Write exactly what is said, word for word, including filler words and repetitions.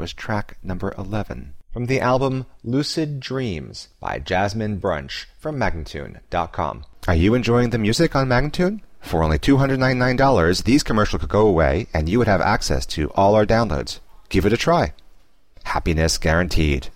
was track number eleven. From the album Lucid Dreams by Jasmine Brunch from Magnatune dot com. Are you enjoying the music on Magnatune? For only two hundred ninety-nine dollars, these commercials could go away and you would have access to all our downloads. Give it a try. Happiness guaranteed.